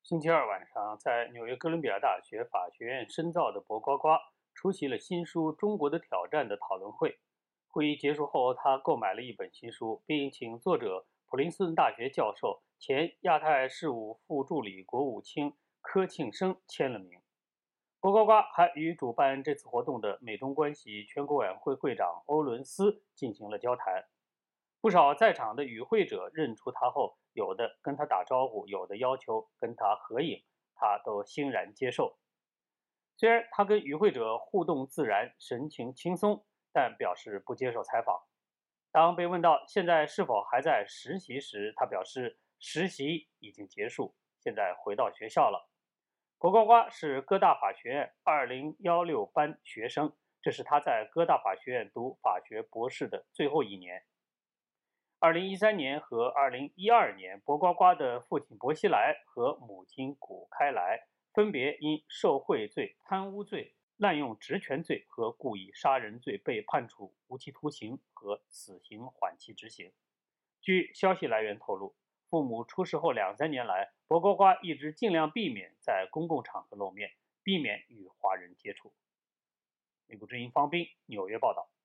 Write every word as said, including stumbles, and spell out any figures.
星期二晚上，在纽约哥伦比亚大学法学院深造的博呱呱出席了新书《中国的挑战》的讨论会。会议结束后，他购买了一本新书，并请作者普林斯顿大学教授、前亚太事务副助理国务卿柯庆生签了名。博呱呱还与主办这次活动的美中关系全国委员会会长欧伦斯进行了交谈。不少在场的与会者认出他后，有的跟他打招呼，有的要求跟他合影，他都欣然接受。虽然他跟与会者互动自然，神情轻松，但表示不接受采访。当被问到现在是否还在实习时，他表示实习已经结束，现在回到学校了。博呱呱是哥大法学院二零一六班学生，这是他在哥大法学院读法学博士的最后一年。二零一三年和二零一二年，博呱呱的父亲薄熙来和母亲古开来分别因受贿罪、贪污罪、滥用职权罪和故意杀人罪被判处无期徒刑和死刑缓期执行。据消息来源透露，父母出事后两三年来，博呱呱一直尽量避免在公共场合露面，避免与华人接触。美国之音方斌纽约报道。